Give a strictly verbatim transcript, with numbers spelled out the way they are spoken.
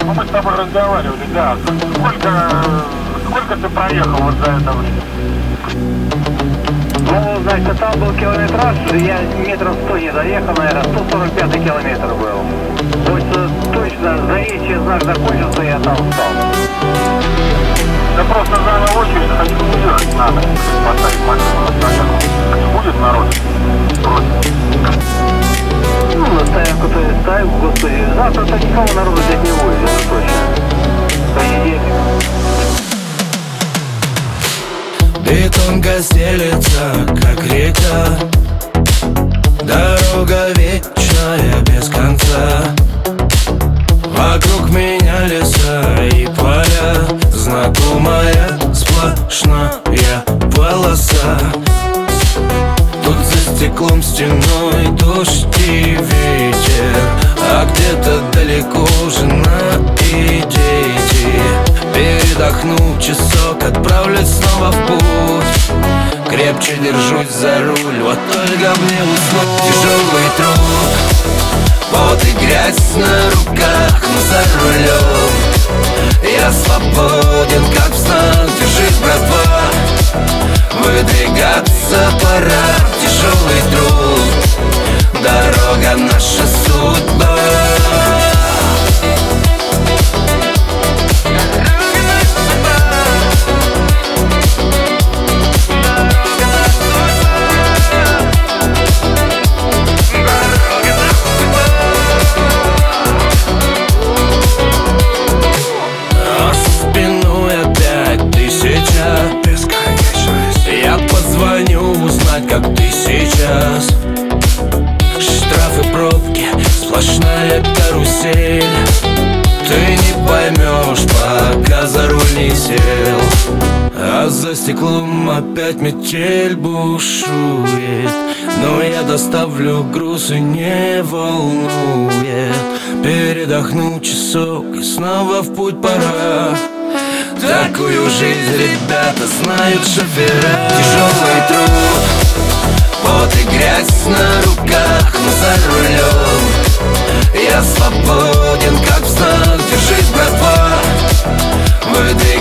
Ну, мы с тобой разговаривали, да. Сколько, сколько ты проехал вот за это время? Ну, значит, там был километраж, я метров сто не доехал, наверное, сто сорок пятый километр был. То есть точно, заезжий знак закончился, я там встал. Да просто за очередь хочу уехать надо. Поставить машину на стоянку. Не будет народ против? Ну, на стоянку то и ставим, господи. Завтра-то никого народу здесь не будет, это точно. Понедельник. Бетонка стелется, как река. Дорога вечная, без конца. Вокруг меня леса и поля. Знакомая сплошная полоса. Тут за стеклом стеной дождь и ветер, а где-то далеко жена и дети. Передохну часок, отправлюсь снова в путь. Крепче держусь за руль, вот только мне уснуть. Тяжелый труд, пот и грязь на руках, но за рулем я свободен, как в снах. Держись, братва, выдвигаться пора. Тяжелый труд, дорога наша судьба. Я позвоню узнать, как ты сейчас. Штрафы, пробки, сплошная карусель. Ты не поймешь, пока за руль не сел. А за стеклом опять метель бушует. Но я доставлю груз и не волнует. Передохну часок и снова в путь пора. Такую жизнь, ребята, знают шофера. Тяжелый труд, пот и грязь на руках, но за рулем я свободен, как в снах. Держись, братва, выдвигайся.